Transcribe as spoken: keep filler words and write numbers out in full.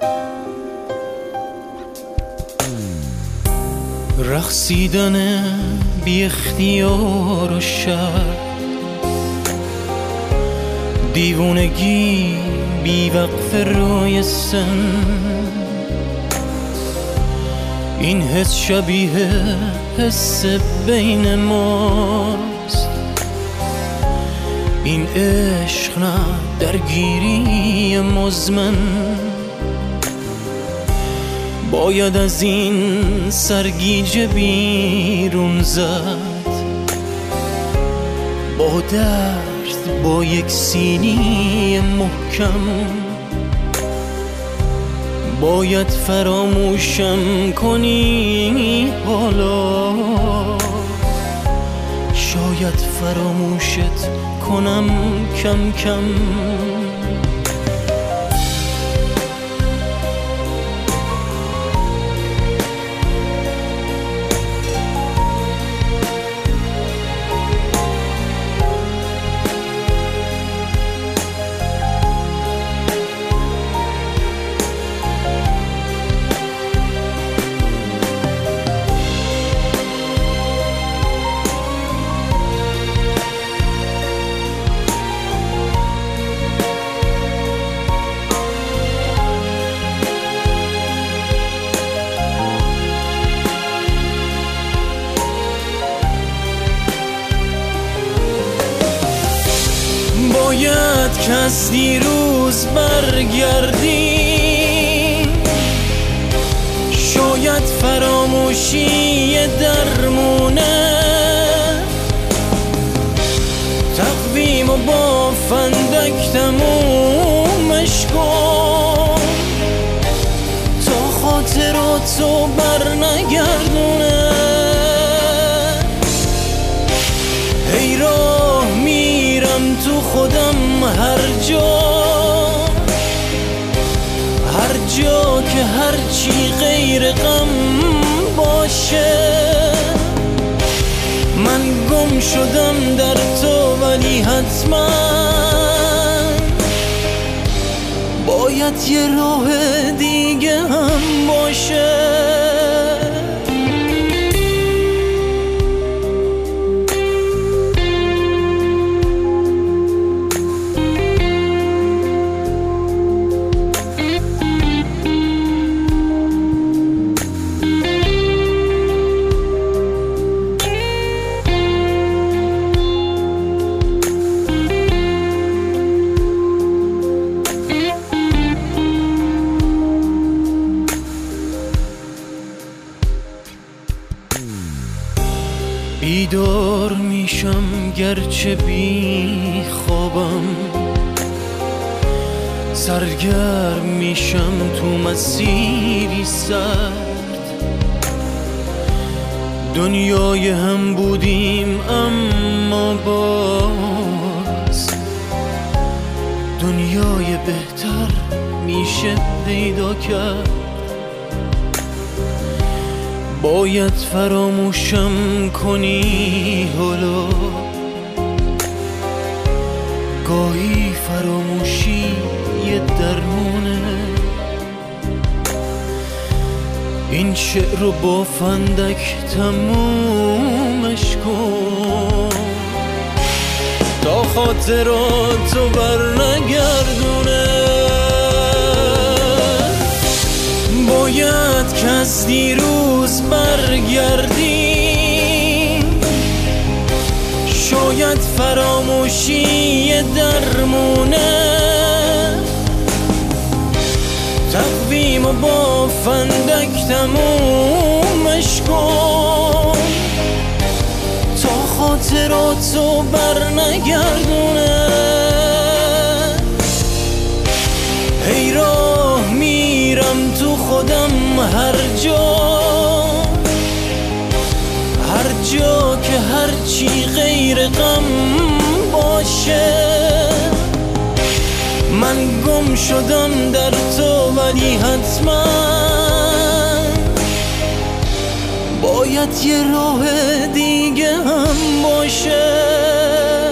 رقصیدن بی اختیار و شر، دیوونگی بی وقف روی سن، این حس شبیه حس بین ماست، این عشق نه درگیری مزمن. باید از این سرگیجه بیرون زد، با درد با یک سینی محکم. باید فراموشم کنی حالا، شاید فراموشت کنم کم کم. باید که از دیروز برگردی، شاید فراموشی درمونه. تقویم و با فندک تمومش کن تا خاطراتو بر نگردونه. ای راه میرم تو خودم هر جا، هر جا که هرچی غیر غم باشه. من گم شدم در تو ولی حتما باید یه راه دیگه هم باشه. بیدار میشم گرچه بی خوابم، سرگرم میشم تو مسیری سرد. دنیای هم بودیم اما باز دنیای بهتر میشه پیدا کرد. باید فراموشم کنی حالا، گاهی فراموشی یه درمونه. این شعر رو با فندک تمومش کن تا خاطراتو بر نگردونه. باید که از دیروز برگردی، شاید فراموشی درمونه. تقویم و با فندک تمومش کن تا خاطراتو بر نگردونه. ای راه میرم تو خودم هر جا، هر جا که هرچی غیر غم باشه. من گم شدم در تو ولی حتما باید یه راه دیگه هم باشه.